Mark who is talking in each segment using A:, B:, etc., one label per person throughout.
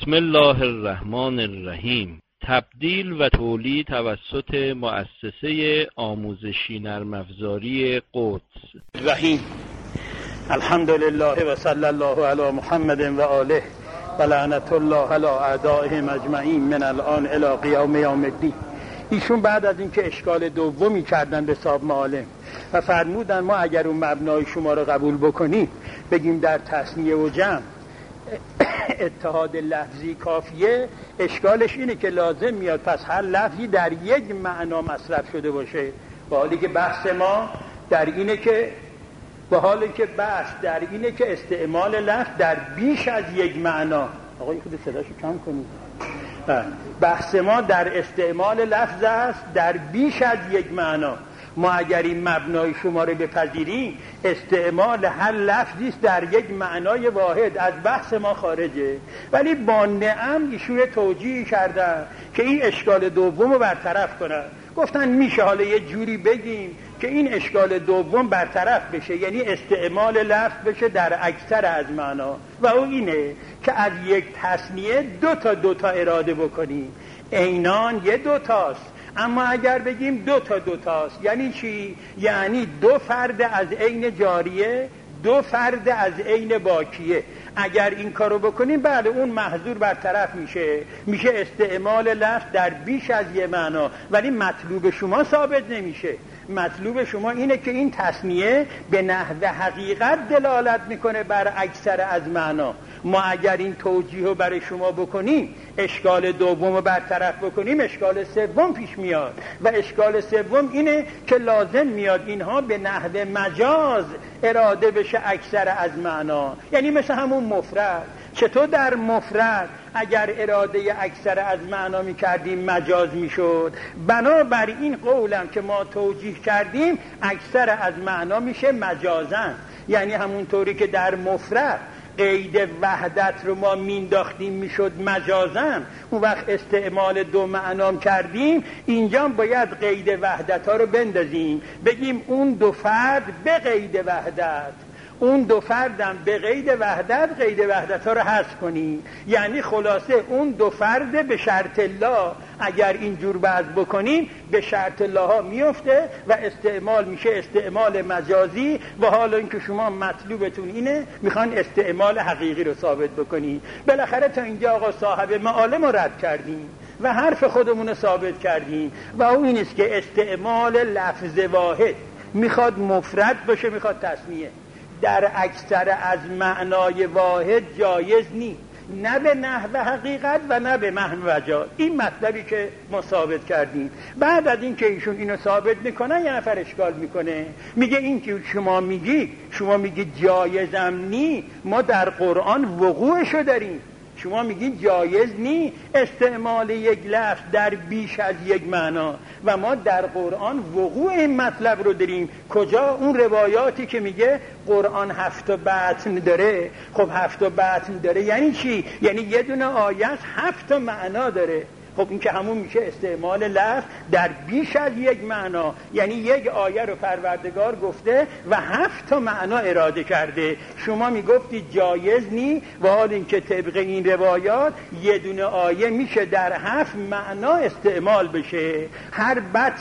A: بسم الله الرحمن الرحیم. تبدیل و تولید توسط مؤسسه آموزشی نرم افزاری قدس.
B: رحیم. الحمد لله و صلی الله علی محمد و آله و لعنت الله علی اعدائهم اجمعین من الان الی قیام یوم الدین. ایشون بعد از اینکه اشکال دومی کردن به صاحب معالم و فرمودن ما اگر اون مبنای شما رو قبول بکنیم بگیم در تثنیه و جمع اتحاد لفظی کافیه، اشکالش اینه که لازم میاد پس هر لفظی در یک معنا مصرف شده باشه، با حالی که بحث ما در اینه که استعمال لفظ در بیش از یک معنا. آقای خود صداشو کم کنید. بحث ما در استعمال لفظ است در بیش از یک معنا. ما اگر این مبنای شما رو بپذیریم استعمال هر لفظی است در یک معنای واحد، از بحث ما خارجه. ولی با نعم ایشون توجیه کردن که این اشکال دوم رو برطرف کنن. گفتن میشه حالا یه جوری بگیم که این اشکال دوم برطرف بشه، یعنی استعمال لفظ بشه در اکثر از معنا، و اون اینه که از یک تثنیه دو تا اراده بکنیم. عینان یه دوتاست، اما اگر بگیم دو تاست یعنی چی؟ یعنی دو فرد از عین جاریه، دو فرد از عین باکیه. اگر این کارو بکنیم بله اون محظور برطرف میشه استعمال لفظ در بیش از یه معنا، ولی مطلوب شما ثابت نمیشه. مطلوب شما اینه که این تثنیه به نحو حقیقت دلالت میکنه بر اکثر از معنا. ما اگر این توجیه رو برای شما بکنیم، اشکال دوم رو برطرف بکنیم، اشکال سوم پیش میاد، و اشکال سوم اینه که لازم میاد اینها به نحو مجاز اراده بشه اکثر از معنا. یعنی مثل همون مفرد. چطور در مفرد اگر اراده اکثر از معنا میکردیم مجاز میشد؟ بنابر این قولم که ما توجیه کردیم اکثر از معنا میشه مجازن. یعنی همون طوری که در مفرد قید وحدت رو ما مینداختیم میشد مجازن، اون وقت استعمال دو معنام کردیم، اینجا باید قید وحدت ها رو بندازیم، بگیم اون دو فرد به قید وحدت، اون دو فردم به قید وحدت ها رو حذف کنیم. یعنی خلاصه اون دو فرد به شرط الله اگر اینجور وضع بکنیم به شرط الله ها میفته و استعمال میشه استعمال مجازی. و حالا اینکه شما مطلوبتون اینه میخوان استعمال حقیقی رو ثابت بکنی. بالاخره تا اینجا آقا صاحب معالم رو رد کردیم و حرف خودمون رو ثابت کردیم، و اون این است که استعمال لفظ واحد میخواد مفرد باشه میخواد تثنیه، در اکثر از معنای واحد جایز نیست، نه به نحو حقیقت و نه به محو مجاز. این مطلبی که ما ثابت کردیم. بعد از این که ایشون اینو ثابت میکنن یه نفر اشکال میکنه، میگه این که شما میگی جایزم نی، ما در قرآن وقوعشو داریم. شما میگین جایز نی استعمال یک لفظ در بیش از یک معنا، و ما در قرآن وقوع این مطلب رو داریم. کجا؟ اون روایاتی که میگه قرآن 7 بطن داره. خب 7 بطن داره یعنی چی؟ یعنی یه دونه آیه 7 معنا داره. خب این که همون میشه استعمال لفظ در بیش از یک معنا، یعنی یک آیه رو پروردگار گفته و 7 معنا اراده کرده. شما میگفتی جایز نی، و حال این که طبق این روایات یه دونه آیه میشه در 7 معنا استعمال بشه، هر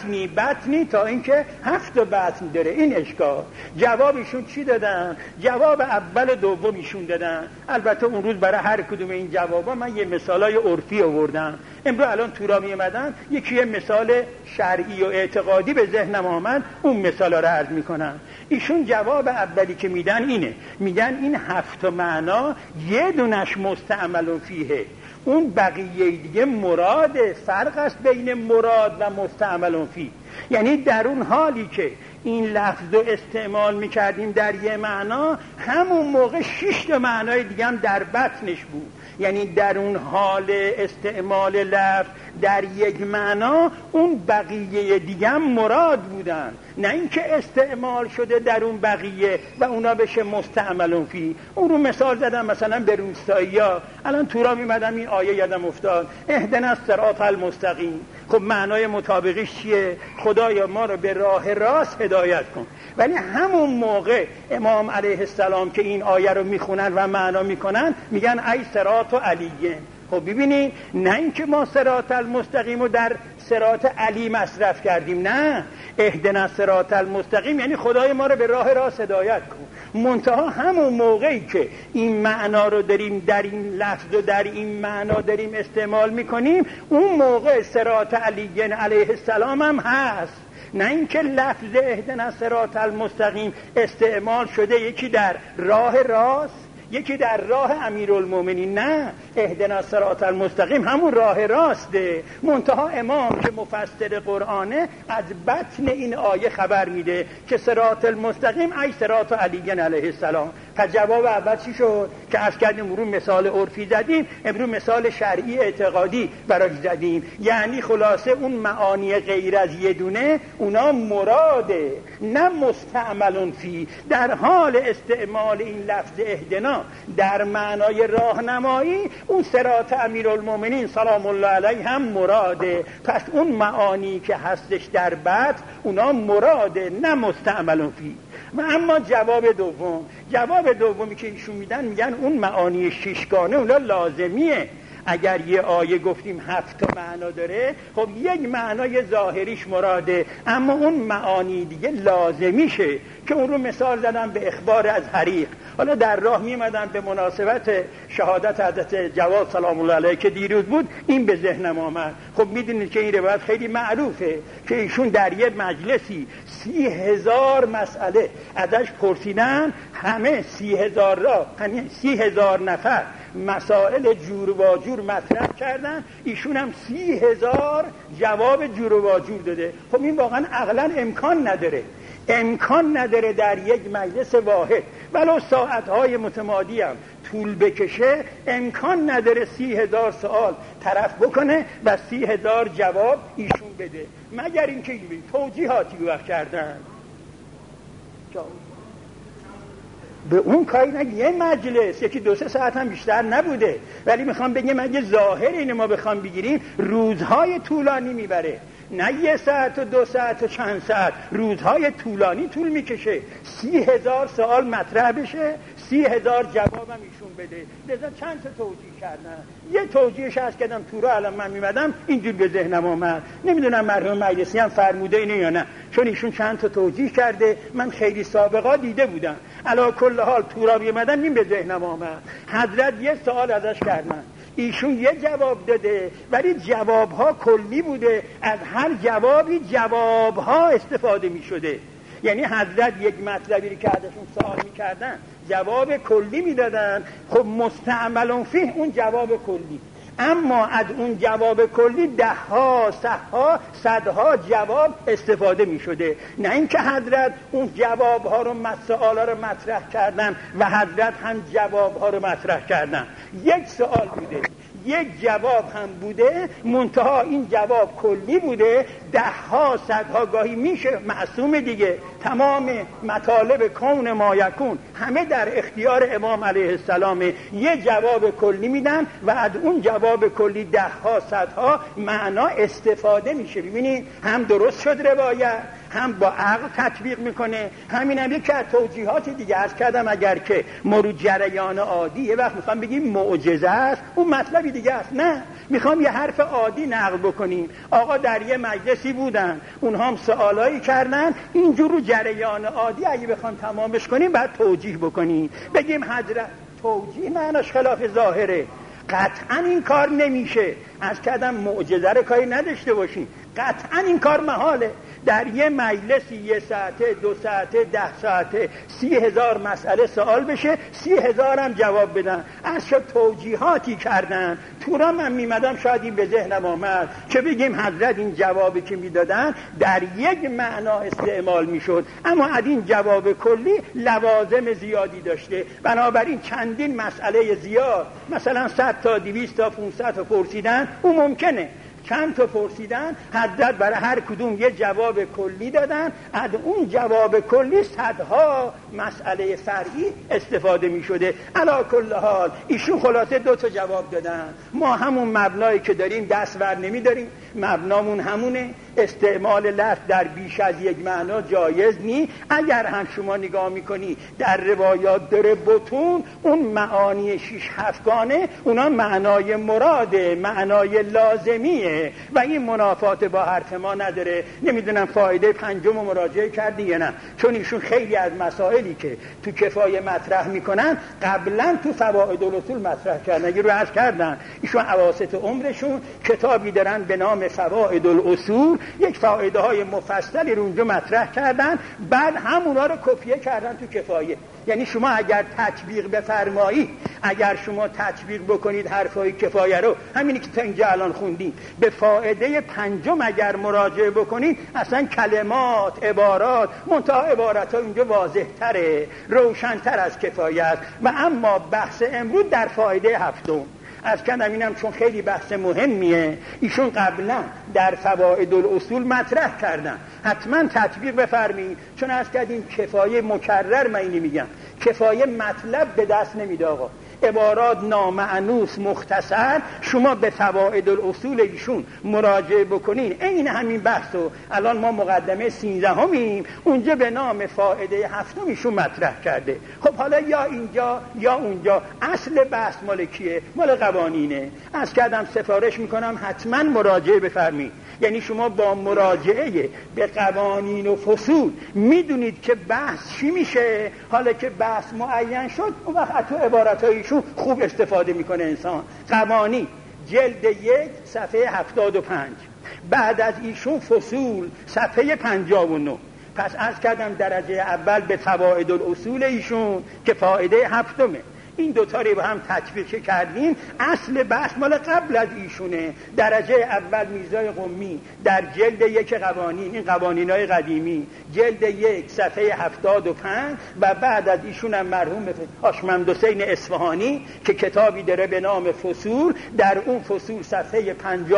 B: بطنی تا اینکه 7 بطن داره. این اشکال. جوابشون چی دادن؟ جواب اول و دومیشون دادن. البته اون روز برای هر کدوم این جوابا من یه مثالای عرفی آوردم. امروز الان تو را میمدن یکی مثال شرعی و اعتقادی به ذهنم آمد، اون مثالا رو عرض میکنم. ایشون جواب اولی که میدن اینه، میگن این 7 معنا یه دونش مستعمل فیه، اون بقیه دیگه مراده. فرق است بین مراد و مستعمل فیه. یعنی در اون حالی که این لفظ رو استعمال میکردیم در یه معنا، همون موقع 6 معنای دیگه هم در بطنش بود. یعنی در اون حال استعمال لفظ در یک معنا اون بقیه دیگه هم مراد بودن، نه اینکه استعمال شده در اون بقیه و اونا بشه مستعمل فی. اون رو مثال زدم مثلا به روستایی‌ها. الان تو را میمدم این آیه یادم افتاد، اهدنا الصراط المستقیم. خب معنای مطابقش چیه؟ خدایا ما رو به راه راست هدایت کن. ولی همون موقع امام علیه السلام که این آیه رو میخونن و معنا میکنن میگن ای صراط و علیه، خب ببینید، نه اینکه ما صراط المستقیم رو در صراط علی مصرف کردیم، نه، اهدنا الصراط المستقیم یعنی خدای ما رو به راه راست هدایت کن. منتها همون موقعی که این معنا رو داریم در این لفظ و در این معنا داریم استعمال میکنیم، اون موقع صراط علی علیه السلام هم هست. نه اینکه لفظ اهدنا الصراط المستقیم استعمال شده یکی در راه راست یکی در راه امیرالمومنین، نه، اهدنا الصراط المستقیم همون راه راسته. منتها امام که مفسر قرآنه از بطن این آیه خبر میده که صراط المستقیم ای صراط علی علیه السلام. پس جواب اول چی شد که عرض کردیم؟ امروز مثال عرفی زدیم، امروز مثال شرعی اعتقادی براش زدیم. یعنی خلاصه اون معانی غیر از یه دونه اونا مراده، نه مستعملون فی. در حال استعمال این لفظ اهدنا در معنای راهنمایی، اون صراط امیرالمومنین سلام الله علیه هم مراده. پس اون معانی که هستش در بعد اونا مراده، نه مستعملون فی. و اما جواب دومی که ایشون میگن اون معانی ششگانه اونا لازمیه. اگر یه آیه گفتیم 7 تا معنا داره، خب یک معنای ظاهریش مراده، اما اون معانی دیگه لازمیشه که اون رو مثال زدم به اخبار از حریق. حالا در راه میمدن به مناسبت شهادت حضرت جواد سلام الله علیه که دیروز بود، این به ذهنم آمد. خب میدونید که این روایت خیلی معروفه که ایشون در یه مجلسی 30,000 مسئله ازش پرسیدن، همه 30,000 را، یعنی 30,000 نفر مسائل جور و جور مطرح کردن، ایشون هم 30,000 جواب جور و جور داده. خب این واقعا عقلا امکان نداره در یک مجلس واحد ولو ساعتهای متمادی هم طول بکشه، امکان نداره 30,000 سوال طرف بکنه و 30,000 جواب ایشون بده، مگر اینکه توجیهاتی وقت کردن. به اون کاری نگه، یه مجلس یکی 2-3 ساعت هم بیشتر نبوده، ولی میخوام بگم اگه ظاهر اینو ما بخوام بگیریم روزهای طولانی میبره، نه 1 ساعت و 2 ساعت و چند ساعت، روزهای طولانی طول میکشه. 30,000 سوال مطرح بشه، 30,000 جواب هم ایشون بده. لذا چند تا توجیه کردن. یه توجیهش هست کردم تو را الان من میمدم اینجور به ذهنم آمد، نمیدونم مرحوم مجلسی هم فرموده اینه یا نه، چون ایشون چند تا توجیه کرده، من خیلی سابقا دیده بودم. علا کل حال تو را میمدم این به ذهنم آمد. حضرت یه سوال ازش کردن، ایشون یه جواب داده، ولی جوابها کلی بوده، از هر جوابی جوابها استفاده می شده. یعنی حضرت یک مطلبی که ازشون سوال می کردن جواب کلی می دادن، خب مستعملون فیه اون جواب کلی، اما از اون جواب کلی 10ها 100ها جواب استفاده می شده. نه اینکه حضرت اون جوابها رو سوالا رو مطرح کردن و حضرت هم جوابها رو مطرح کردن. یک سوال بوده، یک جواب هم بوده، منتها این جواب کلی بوده، 10ها 100ها گاهی میشه معصوم دیگه. تمام مطالب کون ما یکون همه در اختیار امام علیه السلام. یه جواب کلی میدن و از اون جواب کلی 10ها 100ها معنا استفاده میشه. ببینید هم درست شد روایت، هم با عقل تطبیق میکنه. همین هم یکی از توجیهات دیگه عرض کردم، اگر که مرو جریان عادی یه وقت میخوام بگیم معجزه است، اون مطلبی دیگه است. نه، میخوام یه حرف عادی نقل بکنیم. آقا در یه مجلسی بودن، اونها هم سوالایی کردن، اینجور رو جریان عادی اگه بخوام تمامش کنیم بعد توجیه بکنیم، بگیم حضرت توجیه معناش خلاف ظاهره، قطعا این کار نمیشه. از کردم معجزه رو کاری نداشته باشیم، قطعا این کار محاله. در یه مجلسی 1 ساعته 2 ساعته 10 ساعته 30,000 مسئله سوال بشه، 30,000 هم جواب بدن. از شد توجیهاتی کردن. تو را من میمدم شاید این به ذهنم آمد که بگیم حضرت این جوابی که میدادن در یک معنا استعمال میشد، اما از این جواب کلی لوازم زیادی داشته، بنابراین چندین مسئله زیاد، مثلا 100 تا 200 تا 500 تا پرسیدن، اون ممکنه. چند تا پرسیدن، حضرت برای هر کدوم یه جواب کلی دادن، از اون جواب کلی 100ها مسئله فرعی استفاده می شده. علا کل حال ایشون خلاصه 2 تا جواب دادن. ما همون مبنایی که داریم دست ور نمی داریم، مبنامون همونه، استعمال لفظ در بیش از یک معنا جایز نی. اگر هم شما نگاه میکنی در روایات داره بطون، اون معانی 6-7گانه اونا معنای مراده، معنای لازمیه و این منافات با حرف ما نداره. نمیدونم فایده پنجم مراجعه کردی یا نه، چون ایشون خیلی از مسائلی که تو کفایه مطرح میکنن قبلا تو فوائد الاصول مطرح کردن. اگه رو عرض کردن ایشون اواسط عمرشون کتابی دارن به نام فوائد الاصول، یک فایده های مفصلی رو اونجا مطرح کردن، بعد همونا رو کپیه کردن تو کفایه. یعنی شما اگر تطبیق بفرمایید، اگر شما تطبیق بکنید حرفای کفایه رو، همینی که تا اینجا الان خوندیم، به فائده پنجم اگر مراجعه بکنید، اصلا کلمات، عبارات، منتها عبارت ها اینجا واضح تره، روشن‌تر از کفایه است. و اما بحث امروز در فائده هفتم از کندم اینم چون خیلی بحث مهمیه، ایشون قبلا در فوائد الاصول مطرح کردن، حتما تطبیق بفرمایید. چون از کردیم کفایه مکرر، من اینی میگم کفایه مطلب به دست نمیده آقا، عبارات نامعنوس مختصر. شما به فوائد الاصول ایشون مراجعه بکنین، این همین بحثو الان ما مقدمه 13 اونجا به نام فائده 7 ایشون مطرح کرده. خب حالا یا اینجا یا اونجا، اصل بحث مال کیه؟ مال قوانینه. از کردم سفارش میکنم حتما مراجعه بفرمایید. یعنی شما با مراجعه به قوانین و فصول میدونید که بحث چی میشه. حالا که بحث معین شد، اون وقت تو عبارتایشون خوب استفاده میکنه انسان. قوانین جلد 1 صفحه 75، بعد از ایشون فصول صفحه 59. پس عرض کردم درجه اول به فوائد الاصول ایشون که فائده 7. این دوتا رو با هم تطبیق کردیم. اصل بحث مال قبل از ایشونه. درجه اول میرزای قمی در جلد 1 قوانین، این قوانین‌های قدیمی، جلد 1 صفحه 75 و بعد از ایشون هم مرحوم هاشمند حسین اصفهانی که کتابی داره به نام فصول، در اون فصول صفحه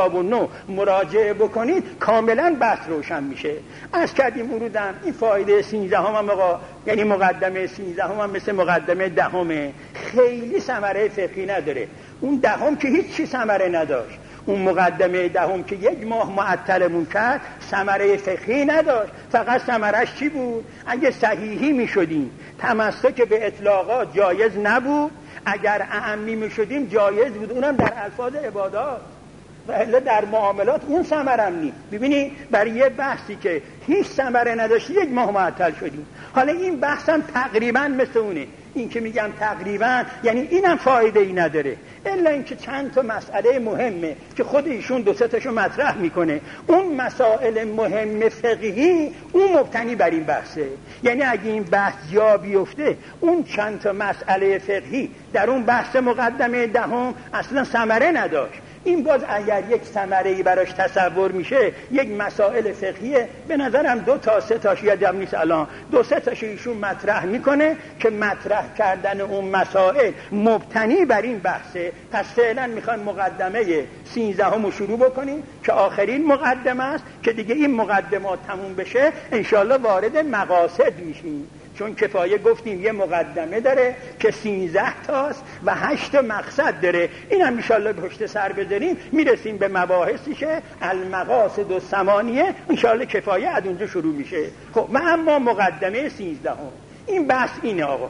B: 59 مراجعه بکنید کاملا بحث روشن میشه. از کردیم اروزم این فایده 13 هم آقا، یعنی مقدمه 13 هم مثل مقدمه 10 خیلی ثمره فقهی نداره. اون 10 که هیچ چی ثمره نداشت. اون مقدمه 10 که 1 ماه معطلمون کرد ثمره فقهی نداشت. فقط ثمرش چی بود؟ اگه صحیحی میشدیم تمسک به اطلاقات جایز نبود، اگر اعمی میشدیم جایز بود، اونم در الفاظ عبادات و الا در معاملات اون ثمرم نی. ببینی برای یه بحثی که هیچ ثمره نداشت 1 ماه معطل شدیم. حالا این بحثم تقریبا مثل اونه. این که میگم تقریبا یعنی اینم فایده ای نداره، الا اینکه چند تا مسئله مهمه که خود ایشون 2-3 تاشو مطرح میکنه. اون مسائل مهم فقهی اون مبتنی بر این بحثه. یعنی اگه این بحث جا بیفته، اون چند تا مسئله فقهی در اون بحث مقدمه 10 اصلا ثمره نداشت. این باز اگر یک ثمره‌ای براش تصور میشه، یک مسائل فقهیه، به نظرم 2 تا 3 تاش یادم نیست الان، 2-3 تاش ایشون مطرح میکنه که مطرح کردن اون مسائل مبتنی بر این بحثه. پس فعلا میخوایم مقدمه 13 رو شروع بکنیم که آخرین مقدمه است، که دیگه این مقدمات تموم بشه انشالله وارد مقاصد میشیم. چون کفایه گفتیم یه مقدمه داره که 13 تاست و 8 مقصد داره. این هم انشالله پشت سر بذاریم میرسیم به مباحثی که المقاصد و ثمانیه، انشالله کفایه از اونجا شروع میشه. خب و اما مقدمه 13 این بحث اینه آقا،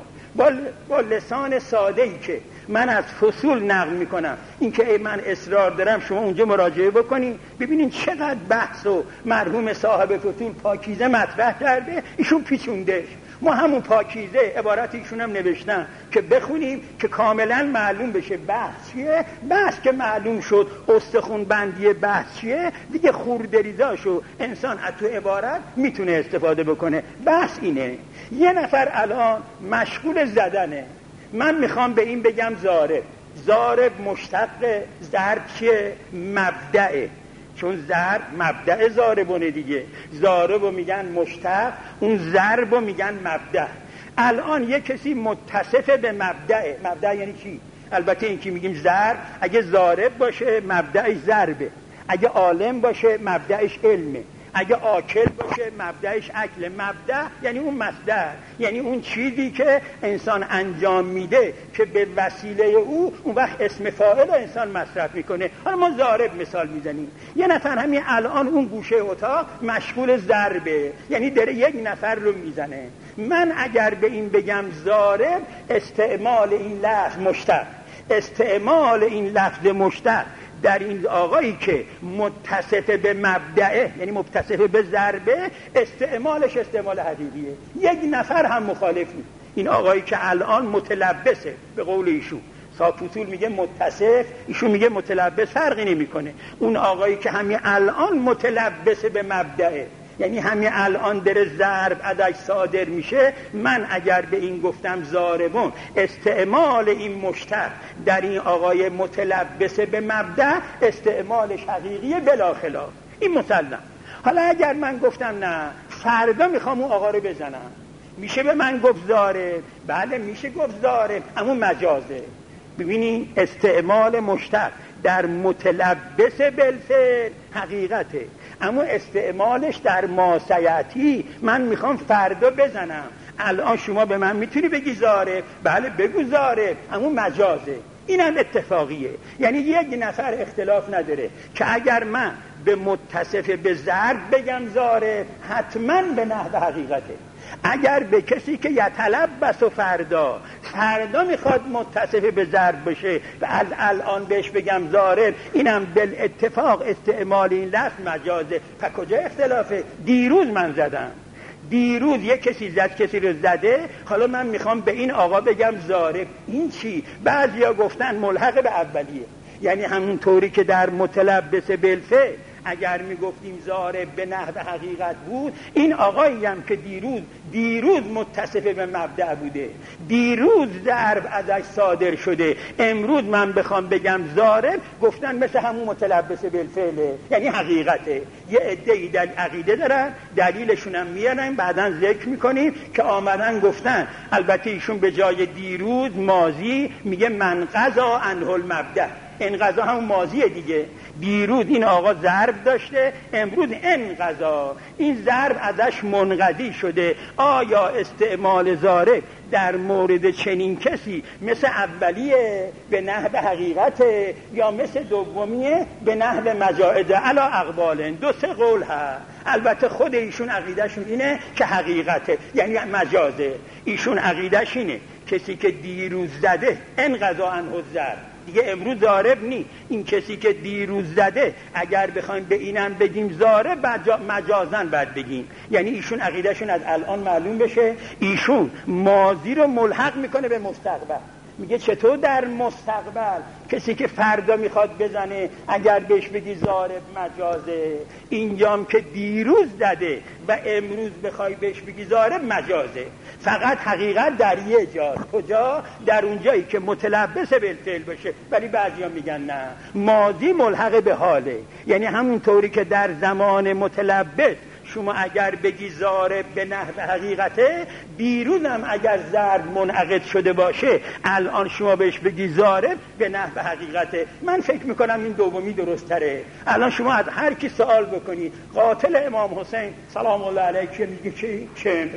B: با لسان ساده‌ای که من از فصول نقل میکنم، این که من اصرار دارم شما اونجا مراجعه بکنین ببینین چقدر بحث و مرحوم صاحب فصول پاکیزه مطرح کرده، ایشون پیچوندهش. ما همون پاکیزه عبارت ایشون هم نوشتن که بخونیم که کاملا معلوم بشه بحث چیه. بحث که معلوم شد، استخون بندی بحث چیه، دیگه خوردریزاشو انسان از تو عبارت میتونه استفاده بکنه. بحث اینه، یه نفر الان مشغول زدنه، من میخوام به این بگم ضارب مشتق ضرب چیه؟ مبدأه. چون ضرب مبدأ ضاربونه دیگه، ضاربو میگن مشتق، اون ضربو میگن مبدأ. الان یه کسی متصف به مبدأه. مبدأ یعنی چی؟ البته این که میگیم ضرب، اگه ضارب باشه مبدأش ضربه، اگه عالم باشه مبدأش علمه. اگه آکل باشه مبدأش اکل. مبدأ یعنی اون مصدر، یعنی اون چیزی که انسان انجام میده که به وسیله او اون وقت اسم فاعل انسان مصرف میکنه. حالا ما ضارب مثال میزنیم. یه نفر همین الان اون گوشه اتاق مشغول ضربه، یعنی داره یک نفر رو میزنه. من اگر به این بگم ضارب، استعمال این لفظ مشتق، استعمال این لفظ مشتق در این آقایی که متصف به مبدعه، یعنی متصف به ضربه، استعمالش استعمال حقیقیه. یک نفر هم مخالف نیست. این آقایی که الان متلبسه، به قول ایشون ساپوتول میگه متصف، ایشون میگه متلبس، فرقی نمیکنه. اون آقایی که همین الان متلبسه به مبدعه، یعنی همین الان در ضرب ازش صادر میشه، من اگر به این گفتم ضاربون، استعمال این مشتق در این آقای متلبس به مبدأ استعمالش حقیقیه بلا خلاف، این مسلم. حالا اگر من گفتم نه فردا میخوام اون آقا رو بزنم، میشه به من گفت ضارب؟ بله میشه گفت ضارب، اما مجازه. ببینین استعمال مشتق در متلبس بالفعل حقیقته، اما استعمالش در ماسیتی، من میخوام فردا بزنم، الان شما به من میتونی بگی ضارب؟ بله بگو ضارب، اما مجازه. این هم اتفاقیه، یعنی یک نفر اختلاف نداره که اگر من به متصف به ضرب بگم ضارب، حتما به نحو حقیقته. اگر به کسی که یتلبس و فردا میخواد متصف به ضرب بشه و الان بهش بگم ضارب، اینم بالاتفاق استعمال این لفظ مجازه. پس کجا اختلافه؟ دیروز من زدم، دیروز یک کسی زد، کسی رو زده، حالا من میخوام به این آقا بگم ضارب. این چی؟ بعضیا گفتن ملحق به اولیه، یعنی همون طوری که در متلبس بالفعل اگر میگفتیم ضارب به نحو حقیقت بود، این آقایی هم که دیروز متصف به مبدأ بوده، دیروز ضرب ازش صادر شده، امروز من بخوام بگم ضارب، گفتن مثل همون متلبس بالفعله، یعنی حقیقته. یه عده‌ای در عقیده دارن، دلیلشون هم میارن، بعداً ذکر میکنیم که آمدن گفتن، البته ایشون به جای دیروز ماضی میگه من قضا عنه المبدأ، این قضا همون ماضیه دیگه. دیروز این آقا ضرب داشته، امروز این قضا، این ضرب ازش منقضی شده. آیا استعمال ضارب در مورد چنین کسی مثل اولیه به نحو حقیقته یا مثل دومیه به نحو مجاعده علا اقبالن؟ دو سه قول هست. البته خود ایشون عقیدهشون اینه که حقیقته، یعنی مجازه. ایشون عقیدهش اینه کسی که دیروز زده انقضا عنه الضرب، دیگه امروز ضارب نی. این کسی که دیروز زده اگر بخوایم به اینم بگیم ضارب، مجازن باید بگیم. یعنی ایشون عقیدهشون از الان معلوم بشه، ایشون ماضی رو ملحق میکنه به مستقبل. میگه چطور در مستقبل کسی که فردا میخواد بزنه اگر بهش بگی ضارب مجازه، اینجام که دیروز زده و امروز بخوای بهش بگی ضارب مجازه. فقط حقیقت در یه جا، کجا؟ در اون جایی که متلبس بالفعل باشه. ولی بعضیا میگن نه، ماضی ملحق به حاله، یعنی همون طوری که در زمان متلبس شما اگر بگی ضارب به نحو حقیقته، دیروز هم اگر ضرب منعقد شده باشه الان شما بهش بگی ضارب به نحو حقیقته. من فکر میکنم این دومی درست تره. الان شما از هر کی سوال بکنی قاتل امام حسین سلام الله علیه که میگه چه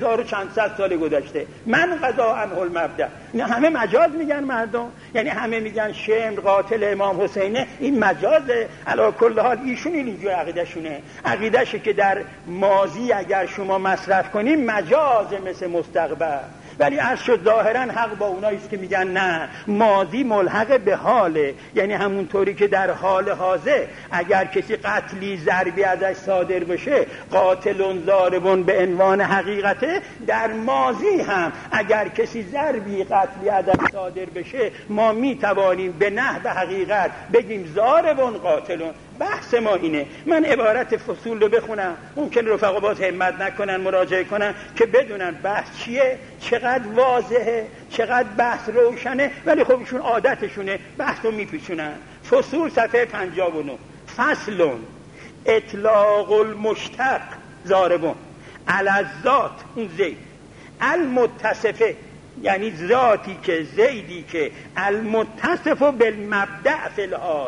B: 1400 سال گذشته، من قضا عنه المبدأ. نه همه مجاز میگن مردم، یعنی همه میگن شمر قاتل امام حسینه، این مجازه. علی کل حال ایشون اینجور عقیدهشونه، عقیدهشه که در ماضی اگر شما مصرف کنیم مجازه مثل مستقبل. ولی عرش ظاهرا حق با اوناییست که میگن نه، ماضی ملحق به حاله، یعنی همون طوری که در حال حاضر اگر کسی قتلی ضربی ازش صادر بشه، قاتلون ضاربون به عنوان حقیقته، در ماضی هم اگر کسی ضربی قتلی ازش صادر بشه ما میتوانیم به نحو حقیقت بگیم ضاربون قاتلون. بحث ما اینه. من عبارت فصول رو بخونم، ممکن رفقا باز همت نکنن مراجعه کنن که بدونن بحث چیه، چقدر واضحه، چقدر بحث روشنه، ولی خب ایشون عادتشونه بحث رو میپیچونن. فصول صفحه 59. فصلون اطلاق المشتق ضاربون علی الذات، اون زید المتصفه، یعنی ذاتی که زیدی که المتصف بالمبدأ فی الحال،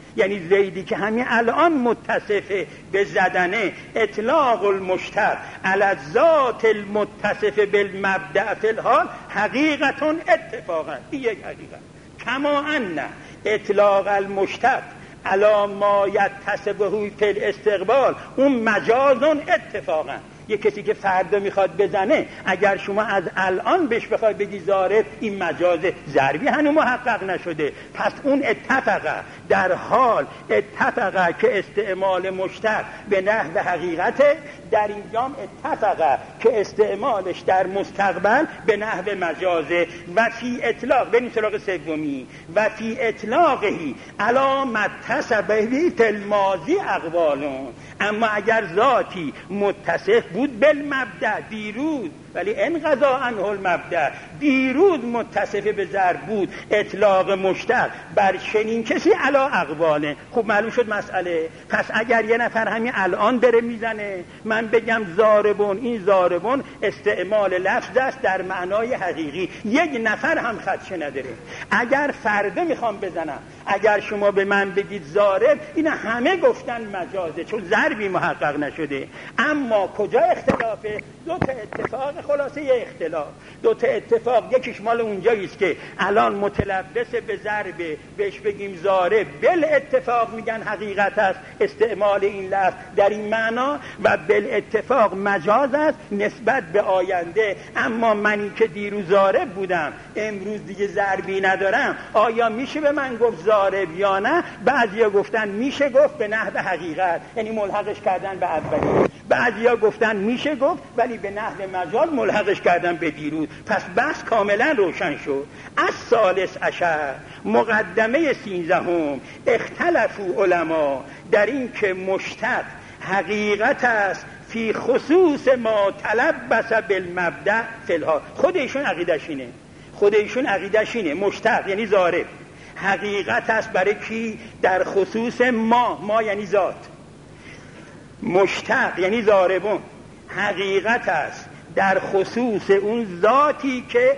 B: یعنی زیدی که همین الان متصف به زدنه، اطلاق المشتق علی الذات المتصف بالمبدأ فی الحال حقیقت اتفاقا، این یک حقیقت. کما ان اطلاق المشتق علی ما یتصفه فی الاستقبال اون مجاز اتفاقا. یه کسی که فردا میخواد بزنه، اگر شما از الان بهش بخواد بگی ضارب، این مجاز ضربی هنوز محقق نشده. پس اون اتفقه، در حال اتفقه که استعمال مشتق به نحو حقیقته، در اینجام اتفقه که استعمالش در مستقبل به نحو مجازه. و فی اطلاق، بریم سراغ سومی، و فی اطلاقهی علی متصبه فی الماضی اقوالون. اما اگر ذاتی متصف بود بالمبدأ دیروز، ولی انقضا عنه المبدأ، دیروز متصف به ضرب بود، اطلاق مشتق بر چنین کسی علا اقواله. خب معلوم شد مسئله. پس اگر یه نفر همین الان بره میزنه، من بگم ضاربون، این ضاربون استعمال لفظ است در معنای حقیقی، یک نفر هم خدشه نداره. اگر فردا میخوام بزنم، اگر شما به من بگید ضارب، این همه گفتن مجازه، چون ضربی محقق نشده. اما کجا اختلافه؟ دو تا اتفاق، خلاصه یه اختلاف، دو تا اتفاق. یکیش مال اونجاییست که الان متلبس به ضربه، بهش بگیم ضارب، بل اتفاق میگن حقیقت است استعمال این لفظ در این معنا، و بل اتفاق مجاز است نسبت به آینده. اما منی که دیروز ضارب بودم، امروز دیگه ضربی ندارم، آیا میشه به من گفت ضارب یا نه؟ بعضیا گفتن میشه گفت به نحو حقیقت، یعنی ملحقش کردن به اولی. بعضیا گفتن میشه گفت ولی به نحو مجاز ملحقش کردن به دیروز. پس بحث کاملا روشن شد. از ثالث عشر، مقدمه 13، اختلفوا علما در این که مشتق حقیقت است فی خصوص ما تلبس بالمبدأ فی الحال. خودشون عقیدش اینه مشتق یعنی ضارب حقیقت است برای کی؟ در خصوص ما یعنی ذات، مشتق یعنی ضاربون حقیقت است در خصوص اون ذاتی که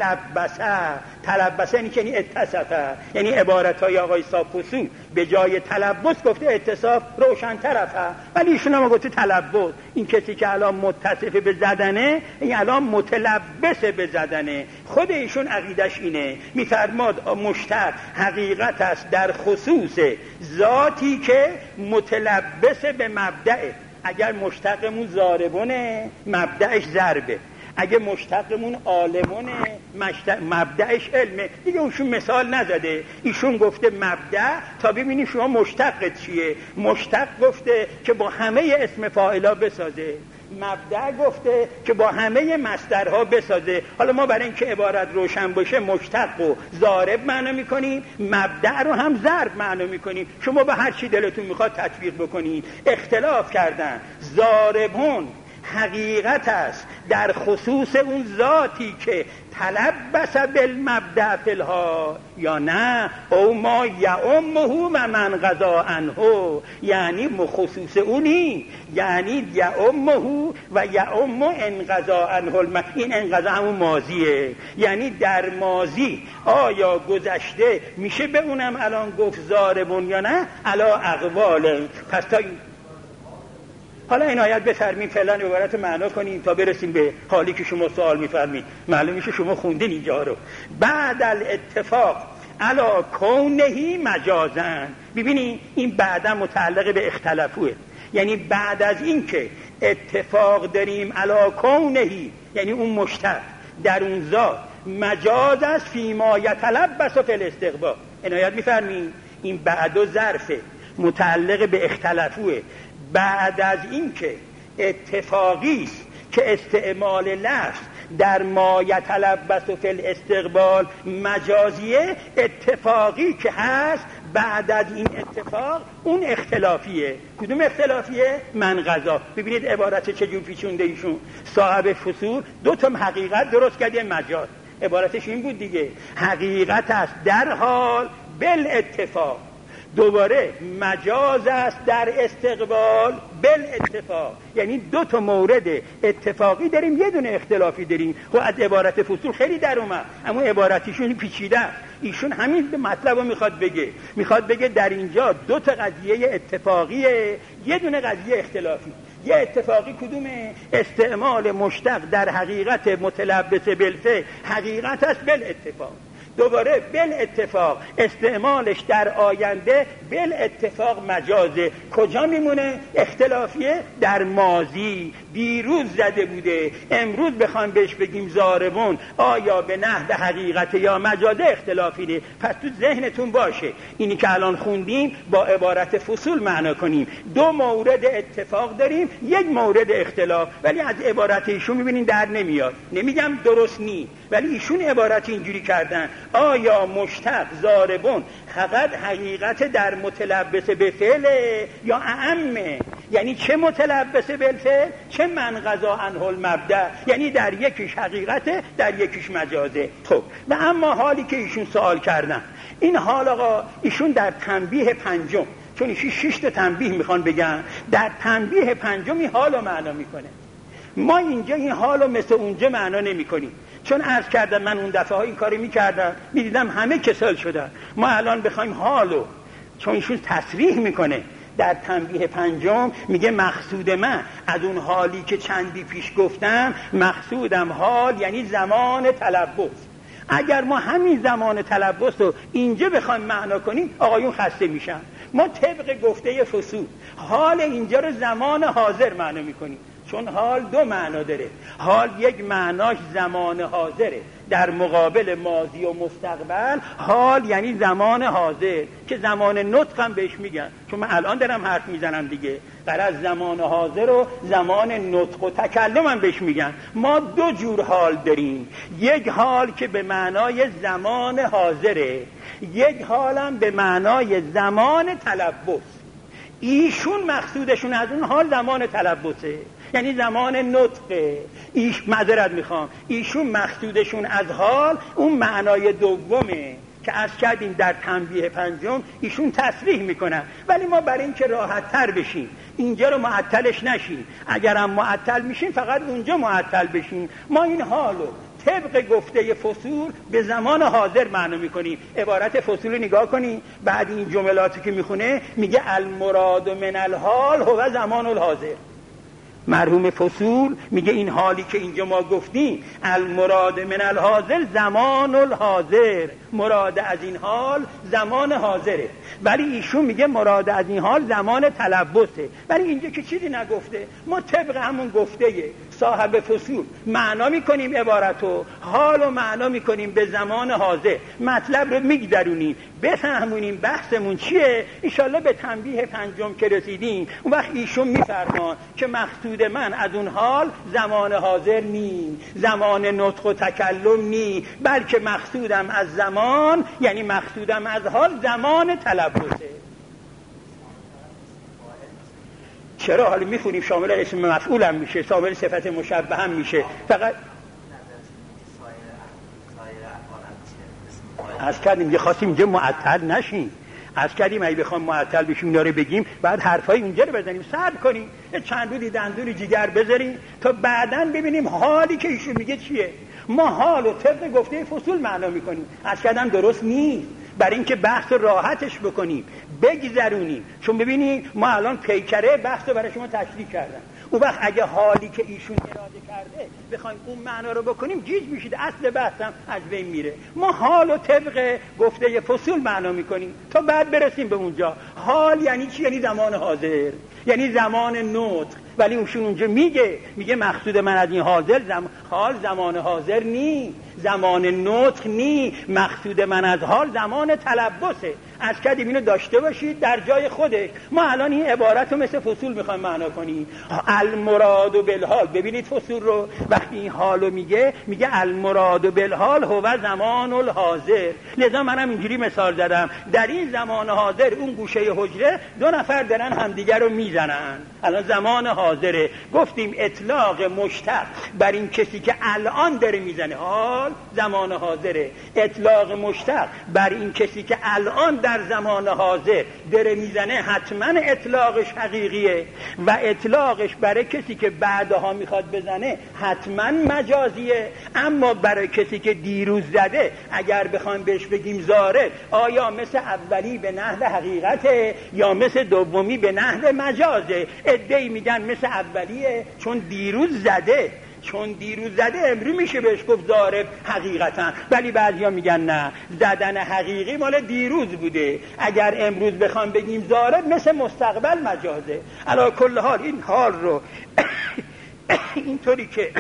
B: تلبسه یعنی اتصفه، یعنی عبارتهای آقای ساپوسو به جای تلبس گفته اتصاف روشن طرفه، ولی ایشون هم گفته تلبس. این کسی که الان متصف به زدنه، این الان متلبس به زدنه. خود ایشون عقیدش اینه، میفرماد مشتق حقیقت است در خصوص ذاتی که متلبس به مبدأه. اگر مشتقمون ضاربونه، مبدأش ضربه. اگه مشتقمون عالمونه، مبدأش علمه. دیگه ایشون مثال نزده، ایشون گفته مبدأ تا ببینی شما مشتقت چیه. مشتق گفته که با همه اسم فاعلا بسازه، مبدأ گفته که با همه مصدرها بسازه. حالا ما برای اینکه عبارت روشن باشه مشتق و ضارب معنا میکنیم، مبدأ رو هم ضرب معنا میکنیم. شما به هر چی دلتون میخواد تطبیق بکنید. اختلاف کردن. ضاربون حقیقت است در خصوص اون ذاتی که تلبس بالمبدأ فی الحال یا نه، او ما یعمه و من قضا عنه، یعنی مخصوص اونی، یعنی یعمه و یعم انقضا عنه. این انقضا همون ماضیه، یعنی در ماضی آیا گذشته میشه به اونم الان گفت ضاربون یا نه؟ علا اقوال. پس تا حالا عنایت بفرمین فعلا عبارت معنا کنیم تا برسیم به حالی که شما سوال میفرمین. معلوم میشه شما خوندین اینجا رو. بعد الاتفاق علا کونهی مجازن. ببینید این بعدا متعلق به اختلافه، یعنی بعد از این که اتفاق داریم علا کونهی، یعنی اون مشتق در اون ذات مجاز است فیما یتلبس فی الاستقبال. عنایت میفرمین این بعد و ظرفه متعلق به اختلافه. بعد از این که اتفاقی است که استعمال لفظ در ما یتلبس فی الاستقبال مجازیه، اتفاقی که هست بعد از این اتفاق اون اختلافیه. کدوم اختلافیه؟ من قضا. ببینید عبارت چجور پیچونده ایشون. صاحب فصول دو تا حقیقت درست کرده مجاز. عبارتش این بود دیگه، حقیقت است در حال بالاتفاق. دوباره مجاز است در استقبال بالاتفاق، یعنی دو تا مورد اتفاقی داریم، یه دونه اختلافی داریم. خب از عبارت فصول خیلی در اومد، اما عبارتیشون پیچیده. ایشون همین مطلب رو میخواد بگه در اینجا دو تا قضیه اتفاقیه، یه دونه قضیه اختلافی. یه اتفاقی کدومه؟ استعمال مشتق در حقیقت متلبس بالفعل حقیقت است بالاتفاق. دوباره بالاتفاق استعمالش در آینده بالاتفاق مجازه. کجا میمونه؟ اختلافیه در ماضی، دیروز زده بوده، امروز بخوام بهش بگیم ضاربون، آیا به نحو حقیقت یا مجازه اختلافی ده. پس تو ذهنتون باشه اینی که الان خوندیم با عبارت فصول معنا کنیم. دو مورد اتفاق داریم، یک مورد اختلاف، ولی از عبارت ایشون میبینین در نمیاد. نمیگم درست نی، ولی ایشون عبارت اینجوری کردن آیا مشتق ضاربون فقط حقیقت در متلبس به فعله یا اعمه؟ یعنی چه متلبس بالفعل، چه من قضا عنه المبدأ، یعنی در یکیش حقیقته در یکیش مجازه. خب و اما حالی که ایشون سوال کردن، این حال آقا ایشون در تنبیه پنجم، چون ایشون 6 تا تنبیه میخوان بگن، در تنبیه پنجم این حالو معنا میکنه. ما اینجا این حالو مثل اونجا معنا نمیکنیم، چون عرض کردم من اون دفعه ها این کاری میکردم میدیدم همه کسل شدن. ما الان بخوایم حالو، چون ایشون تصریح میکنه در تنبیه پنجم، میگه مقصود من از اون حالی که چندی پیش گفتم، مقصودم حال یعنی زمان تلبس. اگر ما همین زمان تلبس رو اینجا بخوایم معنا کنیم آقایون خسته میشن. ما طبق گفته فصول حال اینجا رو زمان حاضر معنا میکنیم، چون حال دو معنا داره. حال یک معناش زمان حاضره در مقابل ماضی و مستقبل. حال یعنی زمان حاضر که زمان نطق هم بهش میگن، چون من الان دارم حرف میزنم دیگه، از زمان حاضر و زمان نطق و تکلم هم بهش میگن. ما دو جور حال داریم، یک حال که به معنای زمان حاضره، یک حال هم به معنای زمان تلبس. ایشون مقصودشون از اون حال زمان تلبسه، یعنی زمان نطقه. ایشون مقصودشون از حال اون معنای دومه که عرض کردیم در تنبیه پنجم ایشون تصریح میکنن. ولی ما برای این که راحت تر بشیم اینجا رو معطلش نشیم، اگرم معطل میشیم فقط اونجا معطل بشیم. ما این حالو طبق گفته فصول به زمان حاضر معنا میکنیم. عبارت فصول رو نگاه کنی، بعد این جملاتی که میخونه میگه المراد من الحال هو زمان الحاضر. مرحوم فصول میگه این حالی که اینجا ما گفتیم المراد من الحاضر زمان الحاضر، مراد از این حال زمان حاضره. ولی ایشون میگه مراد از این حال زمان تلبسه، ولی اینجا که چیزی نگفته. ما طبق همون گفته صاحب فصول معنا میکنیم عبارتو، حالو معنا میکنیم به زمان حاضر، مطلب رو میگذرونیم بفهمونیم بحثمون چیه. انشالله به تنبیه پنجم که رسیدیم اون وقت ایشون میفرمان که مقصود من از اون حال زمان حاضر نی، زمان نطق و تکلم نی، بلکه مقصودم از زمان یعنی مقصودم از حال زمان تلبسه. چرا؟ حالا میخونیم شامل اسم مفعول هم میشه، شامل صفت مشبه هم میشه. فقط از کردیم یه خواستیم اینجا معطل نشیم، از کردیم اگه بخوام معطل بشیم اینا رو بگیم بعد حرفای اونجا رو بزنیم، صبر کنیم چند روزی دندون جگر بذاریم تا بعداً ببینیم حالی که ایشون میگه چیه. ما حالو طبق گفته فصول معنا میکنیم، از کردم درست نیست، برای اینکه بحث راحتش بکنیم بگذرونیم. چون ببینید ما الان پیکره بحث رو برای شما تشریح کردم، اون وقت اگه حالی که ایشون اراده کرده بخوایم اون معنا رو بکنیم گیج میشید، اصل بحثم از بین میره. ما حالو طبق گفته فصول معنا میکنیم تا بعد برسیم به اونجا. حال یعنی چی؟ یعنی زمان حاضر، یعنی زمان نطق. ولی اونشون اونجا میگه مقصود من از این حال زمان حاضر نی، زمان نطق نی، مقصود من از حال زمان تلبسه. از کدیم اینو داشته باشید در جای خودش. ما الان این عبارت رو مثل فصول میخوایم معنا کنیم. المراد بالحال، ببینید فصول رو وقتی این حالو میگه المراد بالحال هو زمان الحاضر. لذا منم اینجوری مثال زدم، در این زمان حاضر اون گوشه حجره 2 نفر دارن همدیگر رو میزنن، الان زمان حاضره. گفتیم اطلاق مشتق بر این کسی که الان داره میزنه حال زمان حاضره، اطلاق مشتق بر این کسی که الان در زمان حاضر دره میزنه حتما اطلاقش حقیقیه و اطلاقش برای کسی که بعدها میخواد بزنه حتما مجازیه. اما برای کسی که دیروز زده اگر بخوایم بهش بگیم زارب، آیا مثل اولی به نحو حقیقته یا مثل دومی به نحو مجازه؟ عده‌ای میگن مثل اولیه چون دیروز زده، امروز میشه بهش گفت زارب حقیقتا، ولی بعضیا میگن نه، زدن حقیقی مال دیروز بوده، اگر امروز بخوام بگیم زارب مثل مستقبل مجازه. علی کل حال این حال رو اینطوری که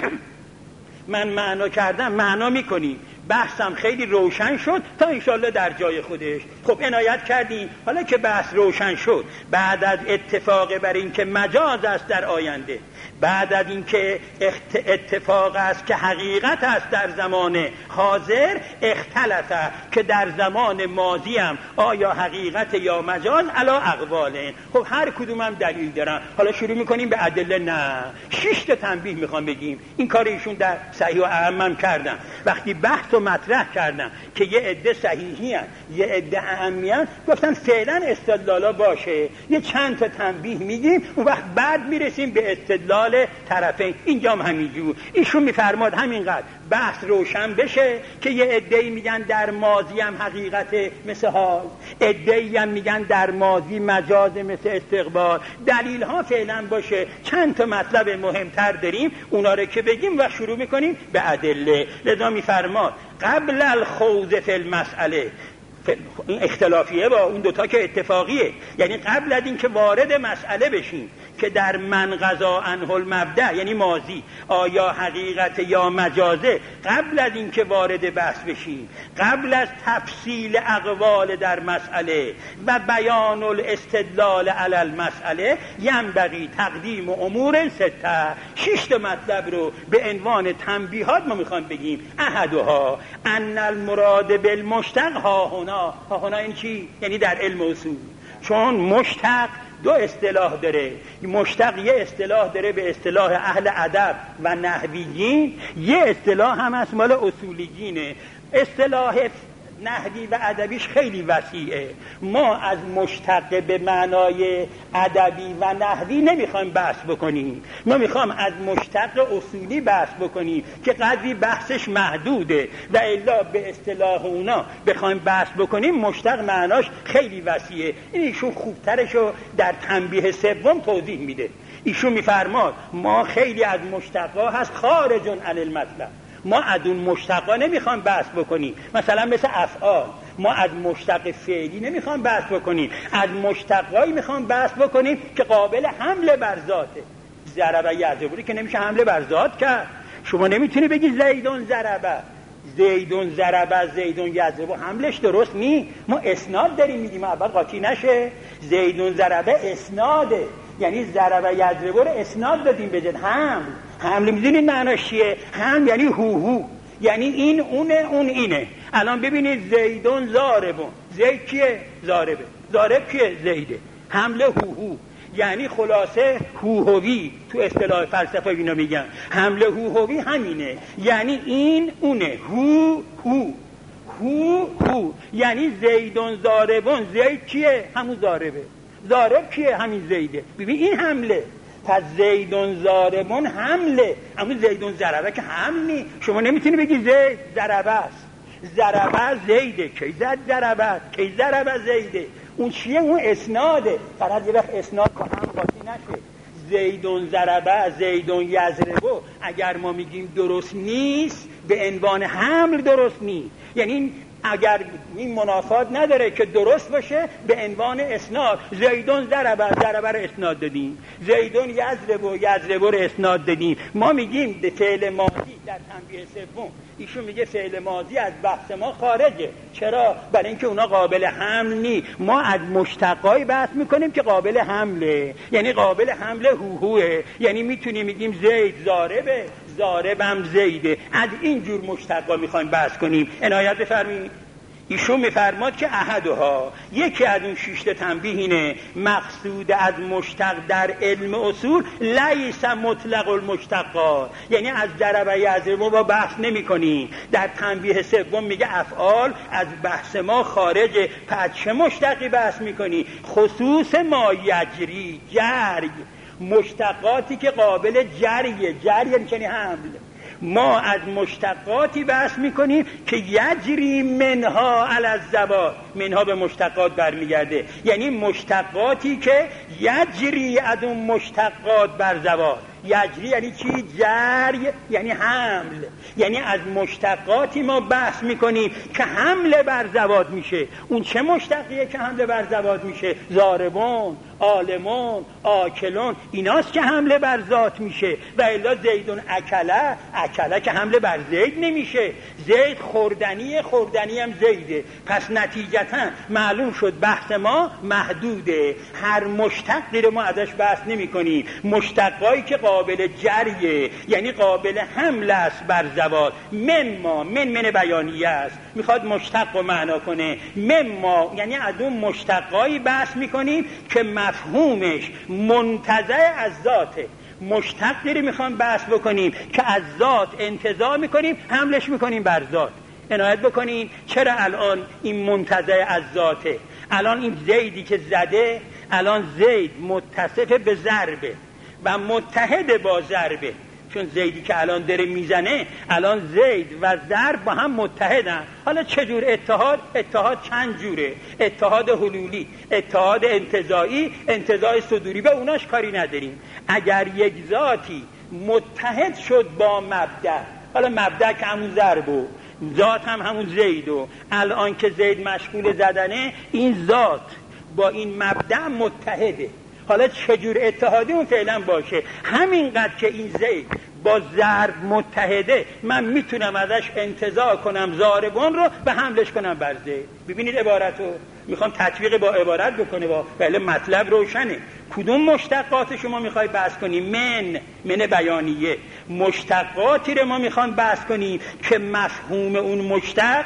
B: من معنا کردم معنا میکنی. بحثم خیلی روشن شد تا انشالله در جای خودش. خب عنایت کردیم. حالا که بحث روشن شد، بعد از اتفاق بر این که مجاز است در آینده، بعد از این که اتفاق است که حقیقت است در زمان حاضر، اختلفه که در زمان ماضی هم آیا حقیقت یا مجاز علی اقواله. خب هر کدوم هم دلیل دارن. حالا شروع میکنیم به ادله. نه 6 تا تنبیه میخوام بگیم. این کار ایشون در صحیح و اعمم کردن. وقتی بحث و مطرح کردن که یه عده صحیحی هست یه عده اعمی هست، گفتن فعلا استدلالا باشه، یه چند تا تنبیه میگیم و وقت بعد میرسیم به استدلال طرفین. اینجا هم همینجور ایشون میفرماد همینقدر بحث روشن بشه که یه عده‌ای میگن در ماضی هم حقیقت مثل حال، عده‌ای هم میگن در ماضی مجاز مثل استقبال. دلیل ها فعلا باشه. چند تا مطلب مهمتر داریم، اونا رو که بگیم و شروع میکنیم به ادله. لذا میفرماد قبل الخوض فی المسئله، این اختلافیه با اون دوتا که اتفاقیه، یعنی قبل از این که وارد مسئله بشیم که در من قضا عنه المبدأ یعنی ماضی آیا حقیقت یا مجازه، قبل از این که وارد بحث بشیم، قبل از تفصیل اقوال در مسئله و بیان الاستدلال علی المسئله، ینبغی تقدیم امور 6 تا مطلب رو به عنوان تنبیهات ما میخوام بگیم. احدها ان المراد بالمشتق ها هنا این چی؟ یعنی در علم اصول، چون مشتق دو اصطلاح داره. مشتق یه اصطلاح داره به اصطلاح اهل ادب و نحویین، یه اصطلاح هم از مال اصولیینه. اصطلاح نحوی و ادبیش خیلی وسیعه. ما از مشتق به معنای ادبی و نحوی نمیخوایم بحث بکنیم، ما میخوام از مشتق اصولی بحث بکنیم که قدری بحثش محدوده و الا به اصطلاح اونا بخوایم بحث بکنیم مشتق معناش خیلی وسیعه. این ایشون خوبترشو در تنبیه سوم توضیح میده. ایشون میفرماد ما خیلی از مشتقا هست خارجون عن المطلب، ما از اون مشتقا نمیخوام بحث بکنیم. مثلا مثل افعال، ما از مشتق فعلی نمیخوام بحث بکنیم، از مشتقایی میخوام بحث بکنیم که قابل حمله بر ذاته. ضربه یضربه که نمیشه حمله بر ذات کرد. شما نمیتونی بگی زیدون ضربه، زیدون ضربه، زیدون یضربه، حملش درست نی. ما اسناد داریم میگیم اول قاطی نشه. زیدون ضربه اسناده، یعنی ضربه یضربه رو اسناد دادیم به جد حمل. میدونید معناش چیه؟ حمل یعنی هو، یعنی این اونه اون اینه. الان ببینید زیدون ضاربون، زید کیه؟ ضاربه. ضارب کیه؟ زیده. حمله هو یعنی خلاصه هوهوی. تو اصطلاح فلسفه اینا میگن حمله هوهوی همینه، یعنی این اونه. هو یعنی زیدون ضاربون. زید کیه؟ همون ضاربه. ضارب کیه؟ همین زیده. ببین این حمله. پس زیدون ضاربون حمله، اما زیدون ضربه که حملی. شما نمیتونی بگی زید ضربه است. ضربه زیده، کی زد ضربه است، کی ضربه زیده. اون چیه؟ اون اسناده. فقط یه وقت اسناد با هم قاطی نشه. زیدون ضربه، زیدون یضربه اگر ما میگیم درست نیست، به عنوان حمل درست نیست. یعنی اگر این منافات نداره که درست باشه به عنوان اسناد. زیدون ضربه رو اسناد دادیم، زیدون یضربه رو اسناد دادیم. ما میگیم فعل ماضی در تنبیه سوم، ایشون میگه فعل ماضی از بحث ما خارجه. چرا؟ برای اینکه اونا قابل حمل نی. ما از مشتقای بحث میکنیم که قابل حمله، یعنی قابل حمله هوه، یعنی میتونیم میگیم زید ضاربه، ضاربم زیده. از این جور مشتقا میخوایم بحث کنیم. عنایت بفرمایید. ایشون میفرماد که احدها، یکی از اون 6 تنبیه اینه: مقصود از مشتق در علم اصول لیس مطلق المشتقات، یعنی از ضرب یضرب ما بحث نمی کنیم. در تنبیه سوم میگه افعال از بحث ما خارجه، پس چه مشتقی بحث میکنی؟ خصوص ما یجری، جری، مشتقاتی که قابل جریه. جری یعنی حمل. ما از مشتقاتی بحث میکنیم که یجری منها علی الزوات، منها به مشتقات برمیگرده، یعنی مشتقاتی که یجری از اون مشتقات بر زوات. یجری یعنی چی؟ جری یعنی حمل، یعنی از مشتقاتی ما بحث میکنیم که حمل بر زوات میشه. اون چه مشتقیه که حمل بر زوات میشه؟ ضاربون، عالمون، آکلون، ایناست که حمله بر ذات میشه. و الا زیدون اکله، اکله که حمله بر زید نمیشه. زید خوردنیه، خوردنی هم زیده. پس نتیجتا معلوم شد بحث ما محدوده، هر مشتقی رو ما ازش بحث نمی کنیم. مشتقایی که قابل جریه، یعنی قابل حمل است بر زوات. من بیانیه است، میخواد مشتق رو معنا کنه. ما یعنی از اون مشتقایی بحث میکنیم که مفهومش منتزع از ذاته. مشتقی رو میخوام بحث بکنیم که از ذات انتزاع میکنیم، حملش میکنیم بر ذات. عنایت بکنین چرا الان این منتزع از ذاته؟ الان این زیدی که زده، الان زید متصف به ضربه و متحد با ضربه. چون زیدی که الان داره میزنه، الان زید و ضرب با هم متحدن. حالا چجور اتحاد؟ اتحاد چند جوره: اتحاد حلولی، اتحاد انتزاعی، انتزاع صدوری. به اوناش کاری نداریم. اگر یک ذاتی متحد شد با مبدأ، حالا مبدأ که همون ضرب و ذات هم همون زید، و الان که زید مشغول زدنه، این ذات با این مبدأ متحده. حالا چجور اتحادی اون فعلا باشه؟ همینقدر که این زید با ضرب متحده، من میتونم ازش انتزاع کنم ضاربون رو به حملش کنم بر زید. ببینید عبارتو میخوام تطبیق با عبارت بکنه، با بله مطلب روشنه. کدوم مشتقات شما میخوای بحث کنیم؟ من بیانیه. مشتقاتی رو ما میخوام بحث کنیم که مفهوم اون مشتق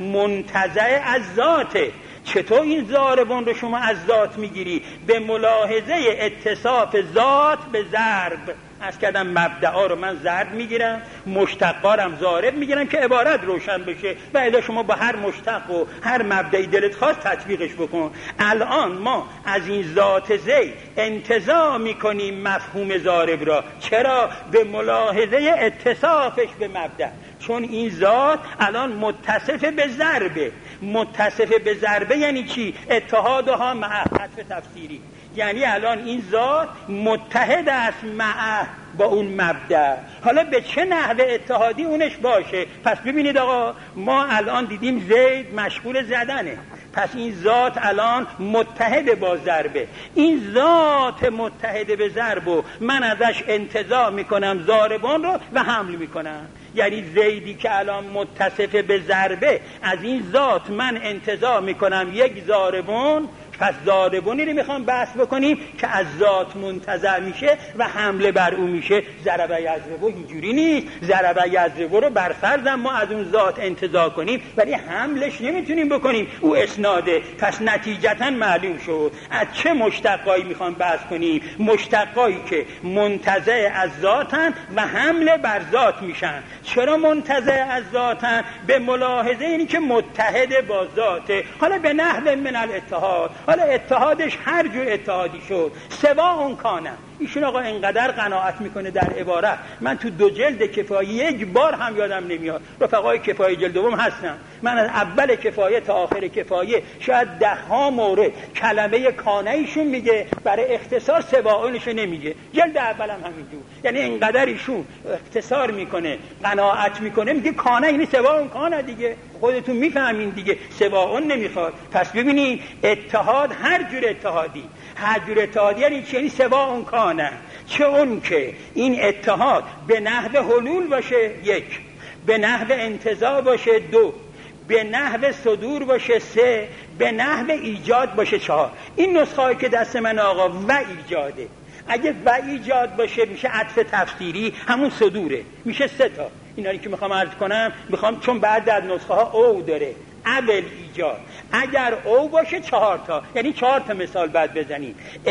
B: منتزع از ذاته. چطور این ضاربون رو شما از ذات میگیری؟ به ملاحظه اتصاف ذات به ضرب. از کردم مبدعا رو من ضرب میگیرم، مشتقا رو هم ضارب میگیرم که عبارت روشن بشه. و الا شما با هر مشتق و هر مبدعی دلت خواست تطبیقش بکن. الان ما از این ذات زید انتزاع میکنیم مفهوم ضارب را. چرا؟ به ملاحظه اتصافش به مبدع. چون این ذات الان متصف به ضربه. متصف به ضربه یعنی چی؟ اتحادها مع حذف تفسیری، یعنی الان این ذات متحد است مع با اون مبدأ. حالا به چه نحو اتحادی اونش باشه؟ پس ببینید آقا، ما الان دیدیم زید مشغول زدنه، پس این ذات الان متحد با ضربه. این ذات متحد به ضربه من ازش انتزاع میکنم ضاربان رو و حمل میکنم. یعنی زیدی که الان متصف به ضربه، از این ذات من انتزاع میکنم یک ضاربون. پس ضاربونی رو میخوام بحث بکنیم که از ذات منتزع میشه و حمله بر اون میشه. ضرب یضرب اینجوری نیست. ضرب یضرب رو بر فرض ما از اون ذات انتزاع کنیم ولی حملش نمیتونیم بکنیم، او اسناده. پس نتیجتا معلوم شد از چه مشتقایی میخوام بحث کنیم. مشتقایی که منتزع از ذاتن و حمله بر ذات میشن. چرا منتزع از ذاتن؟ به ملاحظه اینی که متحد با ذاته. حالا به نحو من الاتحاد، حالا اتحادش هر جور اتحادی شد، سوا اون کانه. ایشون آقا اینقدر قناعت میکنه در عبارت، من تو 2 جلد کفایه یک بار هم یادم نمیاد. رفقای کفایه جلد دوم هستم، من از اول کفایه تا آخر کفایه شاید 10 مورد کلمه کانه ایشون میگه، برای اختصار سواونشو نمیگه. جلد اول هم همینجور. یعنی اینقدر ایشون اختصار میکنه، قناعت میکنه، میگه کانه یعنی سوا اون کانه دیگه. خودتون میفهمین دیگه، سوا اون نمیخواد. پس ببینید اتحاد هر جور اتحادی، هر جور اتحادی یعنی سوا اون کانه. چه اون که این اتحاد به نحو حلول باشه 1، به نحو انتزاع باشه 2، به نحو صدور باشه 3، به نحو ایجاد باشه 4. این نسخه هایی که دست من آقا و ایجاده. اگه و ایجاد باشه میشه عطف تفسیری، همون صدوره، میشه 3 تا. اینایی که میخوام عرض کنم، میخوام چون بعد از نسخه ها او داره، اول ایجاد. اگر او باشه 4 تا، یعنی 4 تا مثال بعد بزنیم.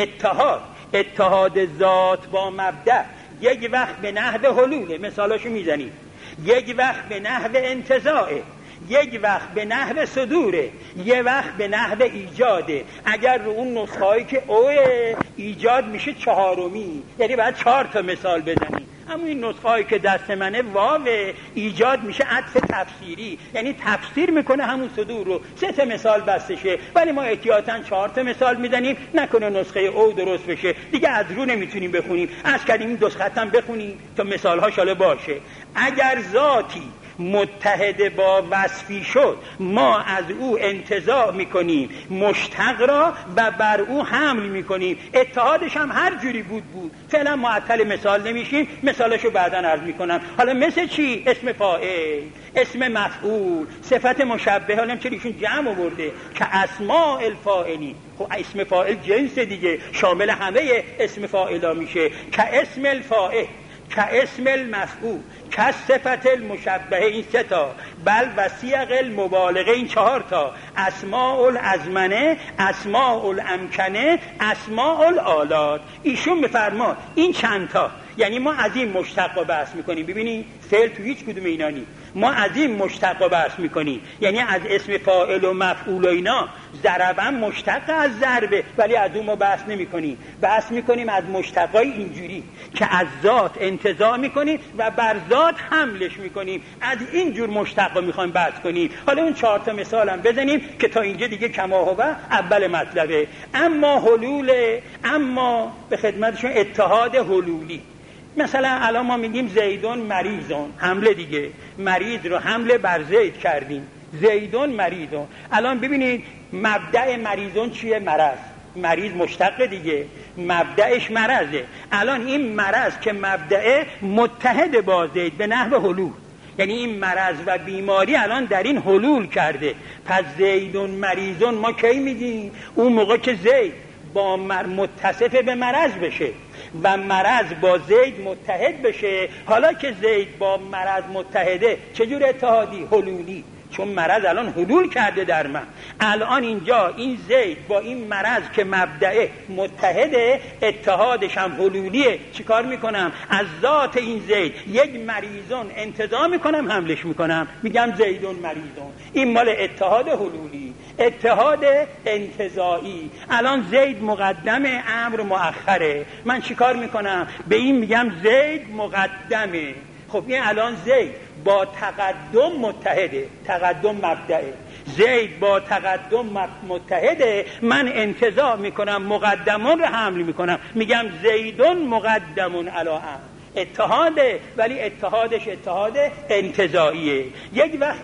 B: اتحاد ذات با مبدأ یک وقت به نحو حلوله، مثالاشو میزنیم. یک وقت به نحو انتزاعه، یک وقت به نحو صدوره، یک وقت به نحو ایجاده. اگر رو اون نسخه‌ای که او ایجاد میشه 4می، یعنی باید 4 تا مثال بزنیم. اما این نسخه‌ای که دست منه واو ایجاد میشه عطف تفسیری، یعنی تفسیر میکنه همون صدور رو. 3 تا مثال بستشه، ولی ما احتیاطاً 4 تا مثال میزنیم نکنه نسخه او درست بشه. دیگه از رو نمیتونیم بخونیم، از کردیم این 2 خط هم بخونیم تا مثال‌هاش حالا باشه. اگر ذاتی متحد با وصفی شد، ما از او انتزاع میکنیم مشتق را و بر او حمل میکنیم. اتحادش هم هر جوری بود. فعلا معطل مثال نمیشیم، مثالشو بعداً عرض میکنم. حالا مثل چی؟ اسم فاعل، اسم مفعول، صفت مشبهه. حالا چرا ایشون جمع آورده که اسماء الفاعلین؟ خب اسم فاعل جنس دیگه، شامل همه اسم فاعلا میشه. که اسم الفاعل، که اسم المفعول، که صفت المشبهه، این 3 تا. بل و سیغ المبالغه، این 4 تا. اسماء الازمنه، اسماء الامکنه، اسماء الآلات. ایشون بفرما این چند تا، یعنی ما از این مشتق بحث میکنیم. ببینید فعل تو هیچ کدوم اینا نیست. ما از این مشتق بحث میکنیم، یعنی از اسم فاعل و مفعول و اینا. ضربا مشتق از ضربه، ولی از اون ما بحث نمیکنیم. بحث میکنیم از مشتقای اینجوری که از ذات انتزاع میکنیم و بر ذات حملش میکنیم. از این جور مشتق میخوایم بحث کنیم. حالا اون 4 تا مثال هم بزنیم که تا اینجا دیگه کما هو اول مطلبه. اما حلول، اما به خدمتشون اتحاد حلولی. مثلا الان ما میگیم زیدون مریضون، حمله دیگه، مریض رو حمله بر زید کردیم، زیدون مریضون. الان ببینید مبدأ مریضون چیه؟ مرض. مریض مشتق دیگه، مبدأش مرضه. الان این مرض که مبدأ متحد با زید به نحو حلول، یعنی این مرض و بیماری الان در این حلول کرده. پس زیدون مریضون ما کی میگیم؟ اون موقع که زید با متصف به مرض بشه و مرض با زید متحد بشه. حالا که زید با مرض متحده، چجور اتحادی؟ حلولی، چون مرض الان حلول کرده در من. الان اینجا این زید با این مرض که مبدأ متحده، اتحادش هم حلولیه. چیکار میکنم؟ از ذات این زید یک مریضون انتزاع میکنم، حملش میکنم، میگم زیدون مریضون. این مال اتحاد حلولی. اتحاد انتزاعی، الان زید مقدم، امر مؤخره. من چیکار میکنم؟ به این میگم زید مقدمه. خب این الان زید با تقدم متحده، تقدم مبدأه. زید با تقدم متحده، من انتزاع میکنم مقدمون رو حمل میکنم، میگم زیدون مقدمون علی امر. اتحاده، ولی اتحادش اتحاد انتزاعیه. یک وقت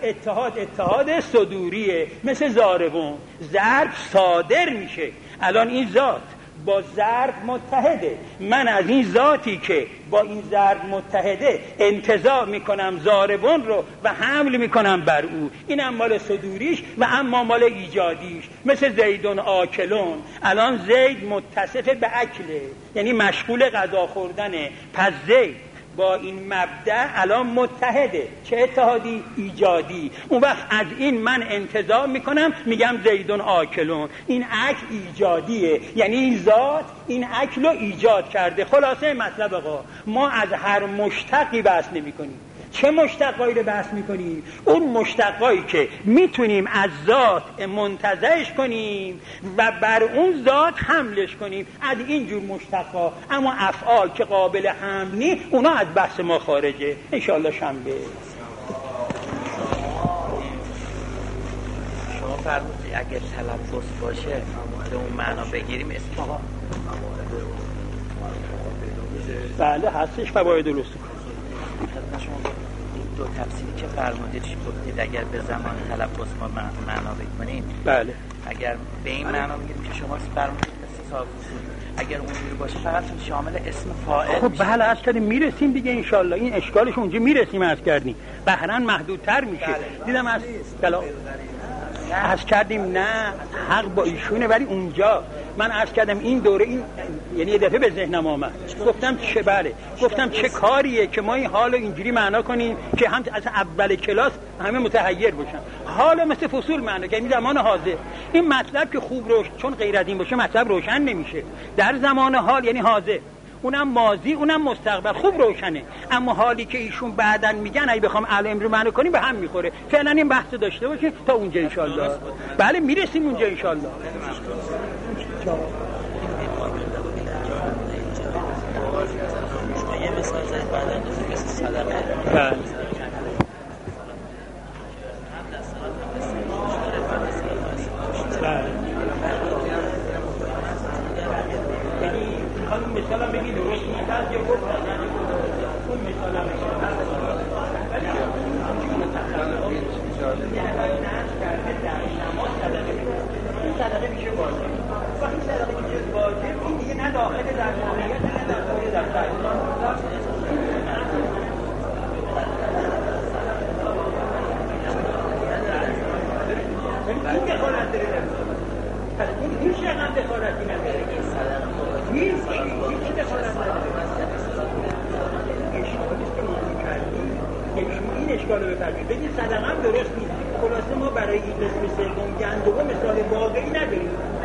B: اتحاد صدوریه، مثل ضاربون. ضرب صادر میشه. الان این ذات با ضرب متحده، من از این ذاتی که با این ضرب متحده انتزاع میکنم ضاربون رو و حمل میکنم بر او. اینم مال صدوریش و اما مال ایجادیش، مثل زیدون آکلون. الان زید متصف به اکله، یعنی مشغول غذا خوردنه. پس زید با این مبدأ الان متحده. چه اتحادی؟ ایجادی. اون وقت از این من انتزاع میکنم، میگم زیدون آکلون. این اکل ایجادیه، یعنی این ذات این اکل رو ایجاد کرده. خلاصه مطلب آقا، ما از هر مشتقی بحث نمی کنیم. چه مشتقایی رو بحث میکنیم؟ اون مشتقایی که میتونیم از ذات منتزعش کنیم و بر اون ذات حملش کنیم، از این جور مشتقا. اما افعال که قابل حمل نی، اونا از بحث ما خارجه. انشاءالله شنبه.
C: شما فرمودید اگر تلفظ باشه به اون معنا بگیریم اسم آقا.
B: بله هستش فواید درست.
C: دو تفسیری که فرمودید چی گفتید؟ اگر به زمان تلفظ ما معنا بکنیم،
B: بله،
C: اگر به این معنا میگیم که شما فرمودید مثل صافوسی، اگر اونجوری باشه فقط شامل اسم فاعل
B: خب میشه. بله عرض کردیم میرسیم دیگه انشالله. این اشکالش اونجا میرسیم عرض کردیم، بهرن محدودتر میشه. دیدم از عرض کردیم نه حق با ایشونه، ولی اونجا من عرض کردم این دوره این یعنی یه دفعه به ذهنم آمد، گفتم چه بله، گفتم چه کاریه که ما این حالو اینجوری معنا کنیم که هم از اول کلاس همه متحیر باشن. حالا مثل فصول معنا کنیم زمان حاضر. این مطلب که خوب چون غیر از این باشه مطلب روشن نمیشه. در زمان حال یعنی حاضر، اونم ماضی اونم مستقبل خوب روشنه، اما حالی که ایشون بعدن میگن اگه بخوام الان رو معنی کنیم به هم میخوره. فعلا این بحث داشته باشیم تا اونجا انشالله. بله میرسیم اونجا انشالله.
C: یه مثال زد بعدن مثل صدقه
B: مثلا بگید درست میتاز یا گفت اون مثلا این صدقه میشه واجب. وقتی صدقه میشه واجب این دیگه نه داخل در ماهیت نه در داخل در این دخالت داره این هیچ رقم دخالتی نداره. هیچ دخالت نداره. این اشکال رو بفرمید بگید صدقه هم درست نیست. خلاصه ما برای این قسم سوم گندم مثال واقعی نداریم.